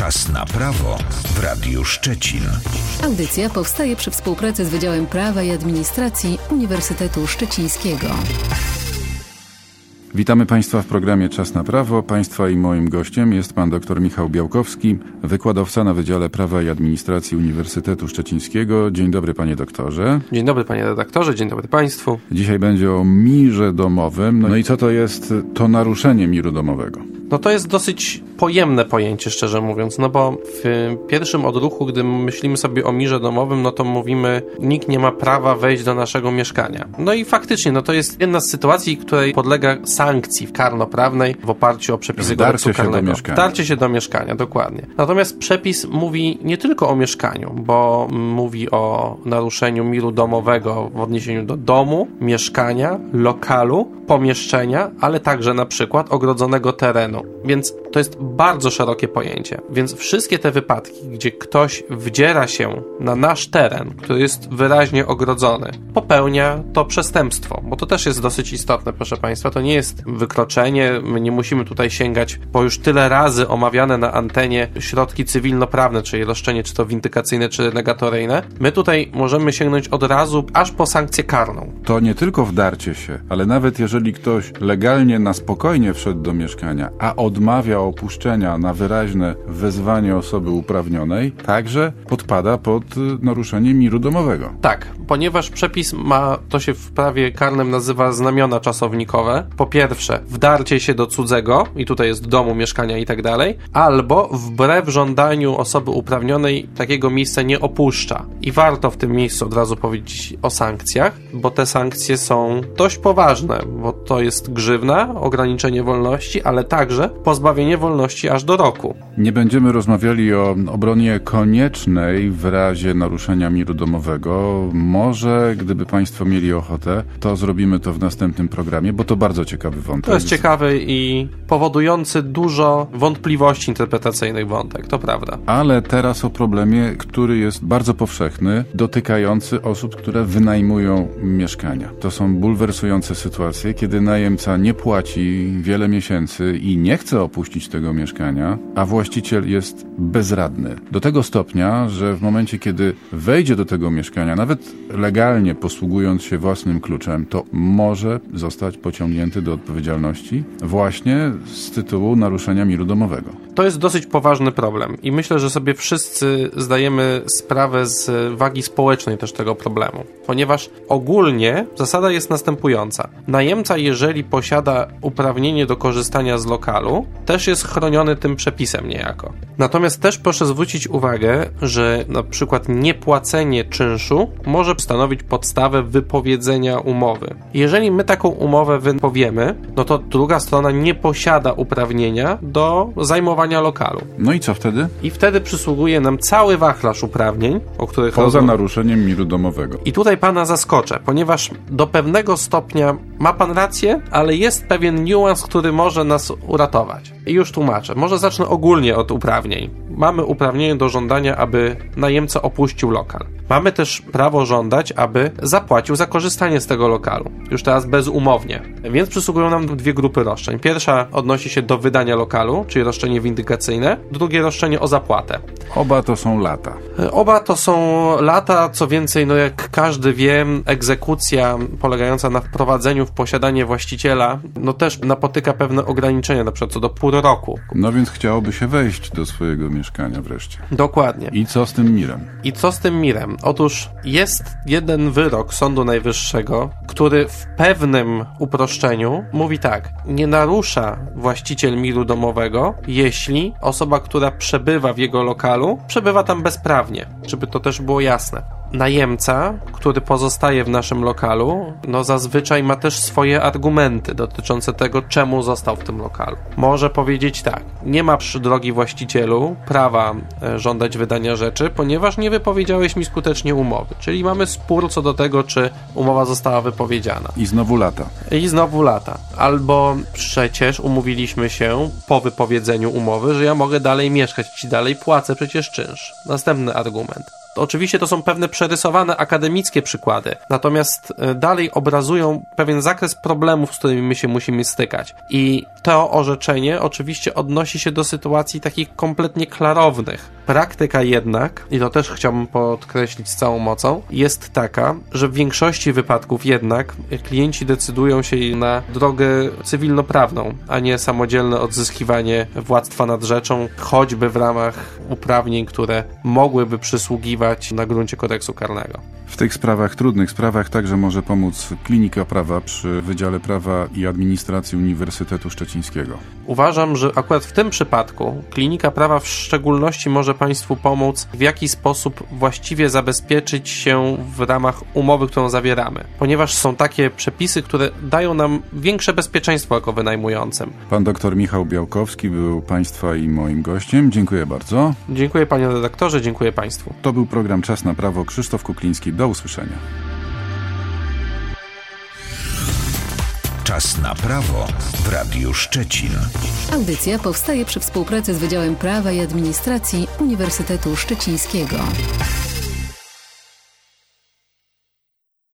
Czas na prawo w Radiu Szczecin. Audycja powstaje przy współpracy z Wydziałem Prawa i Administracji Uniwersytetu Szczecińskiego. Witamy Państwa w programie Czas na prawo. Państwa i moim gościem jest pan dr Michał Białkowski, wykładowca na Wydziale Prawa i Administracji Uniwersytetu Szczecińskiego. Dzień dobry, panie doktorze. Dzień dobry, panie redaktorze, dzień dobry państwu. Dzisiaj będzie o mirze domowym. No i co to jest to naruszenie miru domowego? No to jest dosyć pojemne pojęcie, szczerze mówiąc, no bo w pierwszym odruchu, gdy myślimy sobie o mirze domowym, no to mówimy, nikt nie ma prawa wejść do naszego mieszkania. No i faktycznie, no to jest jedna z sytuacji, której podlega sankcji karnoprawnej w oparciu o przepisy kodeksu karnego. Wdarcie się do mieszkania, dokładnie. Natomiast przepis mówi nie tylko o mieszkaniu, bo mówi o naruszeniu miru domowego w odniesieniu do domu, mieszkania, lokalu, pomieszczenia, ale także na przykład ogrodzonego terenu. Więc to jest bardzo szerokie pojęcie. Więc wszystkie te wypadki, gdzie ktoś wdziera się na nasz teren, który jest wyraźnie ogrodzony, popełnia to przestępstwo, bo to też jest dosyć istotne, proszę państwa. To nie jest wykroczenie, my nie musimy tutaj sięgać po już tyle razy omawiane na antenie środki cywilnoprawne, czyli roszczenie czy to windykacyjne, czy negatoryjne. My tutaj możemy sięgnąć od razu aż po sankcję karną. To nie tylko wdarcie się, ale nawet jeżeli ktoś legalnie na spokojnie wszedł do mieszkania, a odmawia opuszczenia na wyraźne wezwanie osoby uprawnionej, także podpada pod naruszenie miru domowego. Tak, ponieważ przepis ma, to się w prawie karnym nazywa znamiona czasownikowe. Po pierwsze, wdarcie się do cudzego, i tutaj jest domu, mieszkania i tak dalej, albo wbrew żądaniu osoby uprawnionej takiego miejsca nie opuszcza. I warto w tym miejscu od razu powiedzieć o sankcjach, bo te sankcje są dość poważne, bo to jest grzywna, ograniczenie wolności, ale także pozbawienie wolności aż do roku. Nie będziemy rozmawiali o obronie koniecznej w razie naruszenia miru domowego. Może, gdyby państwo mieli ochotę, to zrobimy to w następnym programie, bo to bardzo ciekawy wątek. To jest ciekawy i powodujący dużo wątpliwości interpretacyjnych wątek, to prawda. Ale teraz o problemie, który jest bardzo powszechny, dotykający osób, które wynajmują mieszkania. To są bulwersujące sytuacje, kiedy najemca nie płaci wiele miesięcy i nie chce opuścić tego mieszkania, a właściciel jest bezradny. Do tego stopnia, że w momencie, kiedy wejdzie do tego mieszkania, nawet legalnie posługując się własnym kluczem, to może zostać pociągnięty do odpowiedzialności właśnie z tytułu naruszenia miru domowego. To jest dosyć poważny problem i myślę, że sobie wszyscy zdajemy sprawę z wagi społecznej też tego problemu, ponieważ ogólnie zasada jest następująca. Najemca, jeżeli posiada uprawnienie do korzystania z lokalu, też jest chroniony tym przepisem niejako. Natomiast też proszę zwrócić uwagę, że na przykład niepłacenie czynszu może stanowić podstawę wypowiedzenia umowy. Jeżeli my taką umowę wypowiemy, no to druga strona nie posiada uprawnienia do zajmowania lokalu. No i co wtedy? I wtedy przysługuje nam cały wachlarz uprawnień, o których poza naruszeniem miru domowego. I tutaj pana zaskoczę, ponieważ do pewnego stopnia ma pan rację, ale jest pewien niuans, który może nas uratować. I już tłumaczę. Może zacznę ogólnie od uprawnień. Mamy uprawnienie do żądania, aby najemca opuścił lokal. Mamy też prawo żądać, aby zapłacił za korzystanie z tego lokalu. Już teraz bezumownie. Więc przysługują nam dwie grupy roszczeń. Pierwsza odnosi się do wydania lokalu, czyli roszczenie windykacyjne. Drugie roszczenie o zapłatę. Oba to są lata. Oba to są lata. Co więcej, no jak każdy wie, egzekucja polegająca na wprowadzeniu w posiadanie właściciela, no też napotyka pewne ograniczenia, na przykład co do pół roku. No więc chciałoby się wejść do swojego mieszkania wreszcie. Dokładnie. I co z tym mirem? Otóż jest jeden wyrok Sądu Najwyższego, który w pewnym uproszczeniu mówi tak: nie narusza właściciel miru domowego, jeśli osoba, która przebywa w jego lokalu, przebywa tam bezprawnie, żeby to też było jasne. Najemca, który pozostaje w naszym lokalu, no zazwyczaj ma też swoje argumenty dotyczące tego, czemu został w tym lokalu. Może powiedzieć tak: nie ma, drogi właścicielu, prawa żądać wydania rzeczy, ponieważ nie wypowiedziałeś mi skutecznie umowy. Czyli mamy spór co do tego, czy umowa została wypowiedziana. I znowu lata. Albo przecież umówiliśmy się po wypowiedzeniu umowy, że ja mogę dalej mieszkać, ci dalej płacę przecież czynsz. Następny argument. Oczywiście to są pewne przerysowane akademickie przykłady, natomiast dalej obrazują pewien zakres problemów, z którymi my się musimy stykać. I to orzeczenie oczywiście odnosi się do sytuacji takich kompletnie klarownych. Praktyka jednak, i to też chciałbym podkreślić z całą mocą, jest taka, że w większości wypadków jednak klienci decydują się na drogę cywilnoprawną, a nie samodzielne odzyskiwanie władztwa nad rzeczą, choćby w ramach uprawnień, które mogłyby przysługiwać na gruncie kodeksu karnego. W tych sprawach, trudnych sprawach, także może pomóc Klinika Prawa przy Wydziale Prawa i Administracji Uniwersytetu Szczecińskiego. Uważam, że akurat w tym przypadku Klinika Prawa w szczególności może Państwu pomóc, w jaki sposób właściwie zabezpieczyć się w ramach umowy, którą zawieramy, ponieważ są takie przepisy, które dają nam większe bezpieczeństwo jako wynajmującym. Pan dr Michał Białkowski był Państwa i moim gościem. Dziękuję bardzo. Dziękuję panie redaktorze, dziękuję Państwu. To był program Czas na Prawo. Krzysztof Kukliński. Do usłyszenia. Czas na prawo w Radiu Szczecin. Audycja powstaje przy współpracy z Wydziałem Prawa i Administracji Uniwersytetu Szczecińskiego.